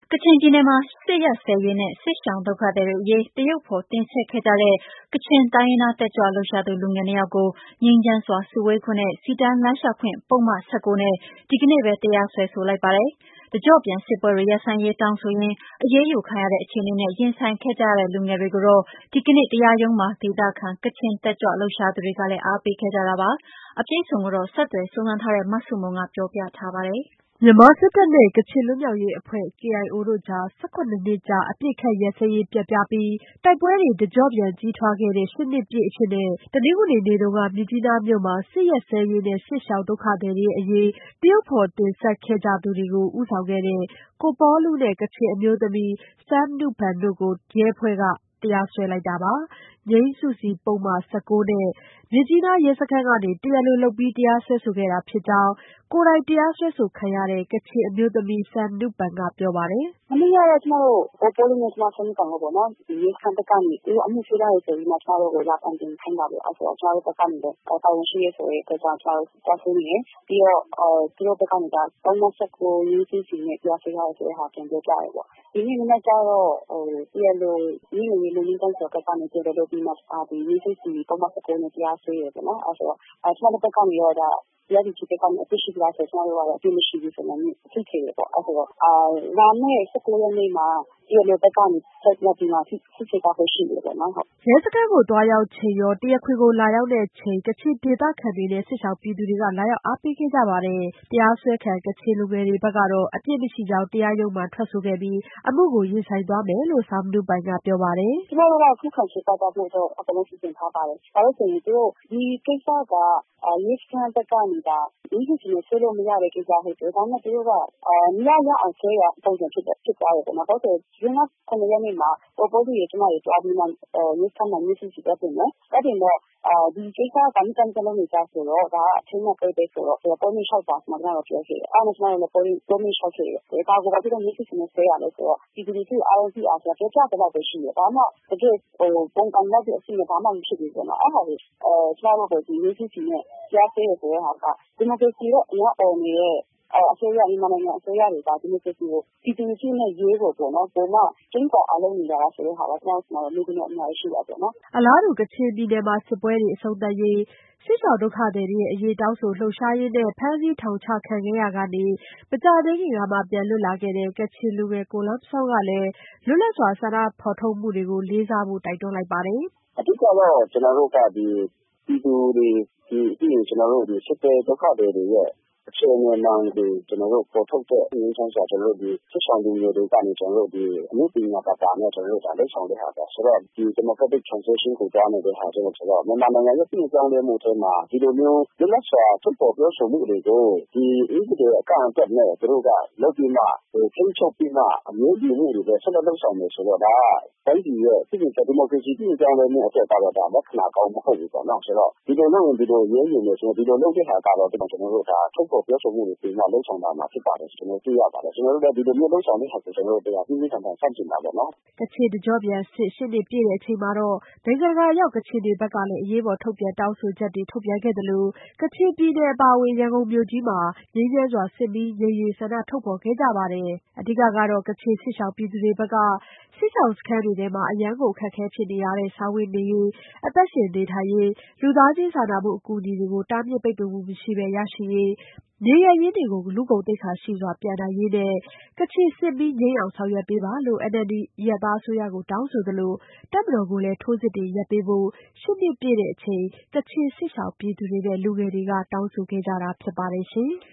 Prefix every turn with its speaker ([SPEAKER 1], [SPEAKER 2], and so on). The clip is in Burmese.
[SPEAKER 1] ကချင်ပြည်နယ်မှာစစ်ရပ်စဲရေးနဲ့စစ်ရှောင်ဒုက္ခသည်တွေအရေးသရုပ်ဖော်တင်ဆက်ခဲ့ကြတဲ့ကချင်တိုင်းရင်းသားတက်ကြွလှုပ်ရှားသူလူငယ်2ယောက်ကိုငြိမ်းချမ်းစွာစုဝေးခွင့်နဲ့စီတန်းလမ်းလျှောက်ခွင့်ပုဒ်မ19နဲ့ဒီကနေ့ပဲတရားစွဲဆိုလိုက်ပါတယ်။တကျော့ပြန်စစ်ပွဲတွေရပ်ဆိုင်းရေးတောင်းဆိုရင်းအရေးယူခံရတဲ့အခြေအနေနဲ့ရင်ဆိုင်ခဲ့ကြရတဲ့လူငယ်တွေကိုတော့ဒီကနေ့တရားရုံးမှာဒေသခံကချင်တက်ကြွလှုပ်ရှားသူတွေကလည်းအားပေးခဲ့ကြတာပါ။အပြည့်အစုံကိုတော့ဆက်သွယ်စုံစမ်းထားတဲ့မဆုမွန်ကပြောပြထားပါတယ်။မြန်မာစစ်တပ်နဲ့ကချင်လွတ်မြောက်ရေးအဖွဲ့ KIO တို့ကြား17နှစ်ကြာအပစ်အခတ်ရပ်စဲရေးပျက်ပြားပြီးတိုက်ပွဲတွေတကျော့ပြန်ကြီးထွားခဲ့တဲ့8နှစ်ပြည့်အဖြစ်တနင်္ဂနွေနေ့ကမြစ်ကြီးနားမြို့မှာစစ်ရပ်စဲရေးနဲ့စစ်ရှောင်ဒုက္ခသည်တွေအရေးသရုပ်ဖော်တင်ဆက်ခဲ့ကြသူတွေကိုဦးဆောင်ခဲ့တဲ့ကိုပေါလုနဲ့ကချင်အမျိုးသမီးဆမ်နုပန်တို့ကိုရဲအဖွဲ့ကတရားစွဲလိုက်တာပါ။ငြိမ်းစုစီပုဒ်မ19နဲ့မြစ်ကြီးနားရဲစခန်းကနေတရားလိုလုပ်ပြီးတရားစွဲဆိုခဲ့တာဖြစ်ကြောင်းကိုယ်တိုင်တရားစွဲဆိုခံရတဲ့ကချင်အမျိုးသမီးဆမ်နုပန်ကပြောပါတယ်။
[SPEAKER 2] "မနေ့ကတော့ကျမတို့ကိုပေါလုနဲ့ဆမ်နုပန်ကိုပေါ့နော်ရဲစခန်းဘက်ကနေသူတို့အမှုဖွင့်ထားတယ်ဆိုပြီးမှကျမတို့ကိုလာတိုင်ပင်ခိုင်းတာပေါ့။ကျမတို့ဘက်ကနေလည်းတာဝန်ရှိတယ်ဆိုတဲ့အတွက်ကြောင့်ကျမတို့သွားဆွေးနွေးတယ်။ပြီးတော့သူတို့ဘက်ကပုဒ်မ19ငြိမ်းစုစီနဲ့တရားစွဲထားတယ်ဆိုတဲ့ဟာပြန်ပြောပြတယ်ပေါ့။ဒီနေ့မနက်ကျတော့တရားလိုညီမလေးလူငင်းတန်းဆိုဘက်ကနေတရားလိုလုပ်ပြီးမှဒီငြိမ်းစုစီပုဒ်မ19နဲ့တရားစွဲတယ်ပေါ့နော်။ကျမတို့ဘက်ကနေတော့တရားသူကြီးဘက်ကနေအပြစ်ရှိသလားဆိုတော့ကျမတို့ကတော့အပြစ်မရှိဘူးဆိုတော့ဖြစ်ခဲ့တယ်ပေါ့။လာမယ့်19ရက်နေ့မှာတရားလိုဘက်ကနေဆက်လက်ပြီးမှစစ်ဆေးသွားဖို့ရှိတယ်ပေါ့နော်။
[SPEAKER 1] " ရဲစခန်းကိုသွားရောက်ချိန်ရောတရားခွင်ကိုလာရောက်ချိန်ကချင်ဒေသခံတွေနဲ့စစ်ရှောင်ပြည်သူတွေကလာရောက်အားပေးခဲ့ကြပါတယ်။တရားစွဲခံကချင်လူငယ်တွေဘက်ကတော့အပြစ်မရှိကြောင်းတရားရုံးမှာထွက်ဆိုခဲ့ပြီးအမှုကိုရင်ဆိုင်သွားမယ်လို့ဆမ်နုပန်ကပြောပါတယ်
[SPEAKER 2] ။ "ကျမတို့ကခုခံချေပသွားဖို့တော့အကုန်လုံးစီစဉ်ထားပါတယ်။ဘာလို့ဆိုရင်သူတို့ဒီကိစ္စကရဲစခန်းဘက်ကနေငြိမ်းစုစီနဲ့ဆွဲလို့မရတဲ့ကိစ္စဟုတ်တယ်။ဒါပေမဲ့သူတို့ကမရအောင်ဆွဲရပုံစံဖြစ်သွားတယ်ပေါ့နော်။ဘာလို့ဆိုဇွန်လ9ရက်နေ့မှာကိုပေါလုရကျမတွေသွားပြီးမှရဲစခန်းမှာငြိမ်းစုစီသွားတင်မယ်။သွားတင်တော့ဒီကိစ္စကမိသားစုလုံးနေကြဆိုတော့ဒါကအထင်းနဲ့ပဲဆိုတော့ပေါ်မြင့်လျှောက်ပါဆိုမှကျမတို့ပြောခဲ့တယ်။အဲ့ဒါနဲ့ကျမတို့လည်းပေါ်မြင့်လျှောက်ခဲ့တယ်။ဒါကိုဘာဖြစ်လို့ငြိမ်းစုစီနဲ့ဆွဲရလဲဆိုတော့ပြည်သူလူထုအားလုံးသိအောင်ပြောပြတဲ့လောက်ပဲရှိတယ်။ဘာမှတကယ်ပုံကန်လောက်တဲ့အစီအမံဘာမှမဖြစ်ဘူးပေါ့နော်။အဲ့ဒါကိုကျမတို့ဒီငြိမ်းစုစီနဲ့တရားစွဲရဆိုတဲ့ဟာကဒီမိုကရေစီရဲ့အများပေါ်နေတဲ့အစိုးရမြန်မာနိုင်ငံအစိုးရတွေကဒီမိုကရေစီကိုပြည်သူလူထုနဲ့ရေးဖို့ပေါ့နော်ပုံမှန်ကျင်းပအားလုံးနေတာဆိုတဲ့ဟာကကျွန်တော်တို့လူတွေအများကြီးရှိတာပေါ့နော်
[SPEAKER 1] ။အလားတူကချင်ပြည်နယ်မှာစစ်ပွဲတွေအဆုံးသတ်ရေးစစ်ရှောင်ဒုက္ခသည်တွေအရေးတောင်းဆိုလှုပ်ရှားရင်းဖမ်းဆီးထောင်ချခံခဲ့ရာကနေမကြာသေးခင်ကမှပြန်လွတ်လာခဲ့တဲ့ကချင်လူငယ်ကို Lum Zawng ကလည်းလွတ်လပ်စွာဆန္ဒဖော်ထုတ်မှုတွေကိုလေးစားဖို့တိုက်တွန်းလိုက်ပါတယ်
[SPEAKER 3] ။"အဓိကတော့ကျွန်တော်တို့ကပြည်သူတွေပြီးရင်ကျွန်တော်တို့စစ်ဘေးဒုက္ခသည်တွေရဲ့အခြေအနေမှန်ကိုကျွန်တော်တို့ပေါ်ထုတ်တဲ့ငြိမ်းချမ်းစွာကျွန်တော်တို့စစ်ဆောင်လူငယ်တွေကနေကျွန်တော်တို့အမှုပညာပါနဲ့ကျွန်တော်တို့လက်ဆောင်တဲ့ဟာပဲဆိုတော့ဒီ democratic transition ကိုကြားနေတဲ့ဟာကျွန်တော်ဆိုတော့မြန်မာနိုင်ငံရဲ့ပြည်ကြောင်းတဲ့မှုတွေမှာဒီလိုမျိုးလွတ်လပ်စွာထုတ်ဖော်ပြောဆိုမှုတွေကိုဒီအင်္ဂလိပ်အကန့်အသတ်နဲ့သူတို့ကလုပ်ပြီးမှထိန်းချုပ်ပြီးမှအမျိုးမျိုးမှုတွေဆက်လက်လုပ်ဆောင်နေဆိုတော့ဒါကတိုင်းပြည်ရဲ့ပြည်ဒီမိုကရေစီပြည်ကြောင်းတဲ့မှုအတွက်ကတော့ဒါလက္ခဏာကောင်းမဟုတ်ဘူးပေါ့နော်ဆိုတော့ဒီလိုလုပ်ရင်ဒီလိုရေးနေဆိုဒီလိုလုပ်တဲ့ဟာကတော့ကျွန်တော်တို့ဒါထုတ်ဖော်ပြောဆိုမှုတွေပြင်မှလုပ်ဆောင်တာမှာဖြစ်ပါတယ်ကျွန်တော်သိရပါတယ်ကျွန်တော်တို့လည်းဒီလိုမျိုးလုပ်ဆောင်တဲ့ဟာကိုကျွန်တော်တို့တရားပြင်းထန်ထန်ဆန့်ကျင်တာပေါ့နော်
[SPEAKER 1] ကချင်တကျော့ပြန်စစ်8နှစ်ပြည့်တဲ့အချိန်မှာတော့နိုင်ငံတကာရောက်ကချင်တွေဘက်ကလည်းအရေးပေါ်ထုတ်ပြန်တောင်းဆိုချက်တွေထုတ်ပြန်ခဲ့သလိုကချင်ပြည်နယ်အပါအဝင်ရန်ကုန်မြို့ကြီးမှာငြိမ်းချမ်းစွာစစ်မီးငြိမ်ရီဆန္ဒထုတ်ဖော်ခဲ့ကြပါတယ်အဓိကတော့ကချင်စစ်ရှောင်ပြည်သူတွေဘက်ကစစ်ရှောင်စခန်းတွေထဲမှာအရန်ကိုအခက်အခဲဖြစ်နေရတဲ့စားဝတ်နေရေးအသက်ရှင်နေထိုင်ရေးလူသားချင်းစာနာမှုအကူအညီတွေကိုတားမြစ်ပိတ်ပင်မှုမရှိဘဲရရှိရေးနေရပ်ရင်းတွေကိုလူကုန်သိက္ခာရှိစွာပြန်နိုင်ရေးနဲ့ကချင်စစ်မီးငြိမ်းအောင်ဆောင်ရွက်ပေးပါလို့ NLD အရပ်သားအစိုးရကိုတောင်းဆိုသလိုတပ်မတော်ကိုလည်းထိုးစစ်တွေရပ်ပေးဖို့8နှစ်ပြည့်တဲ့အချိန်ကချင်စစ်ရှောင်ပြည်သူတွေနဲ့လူငယ်တွေကတောင်းဆိုခဲ့ကြတာဖြစ်ပါတယ်ရှင်။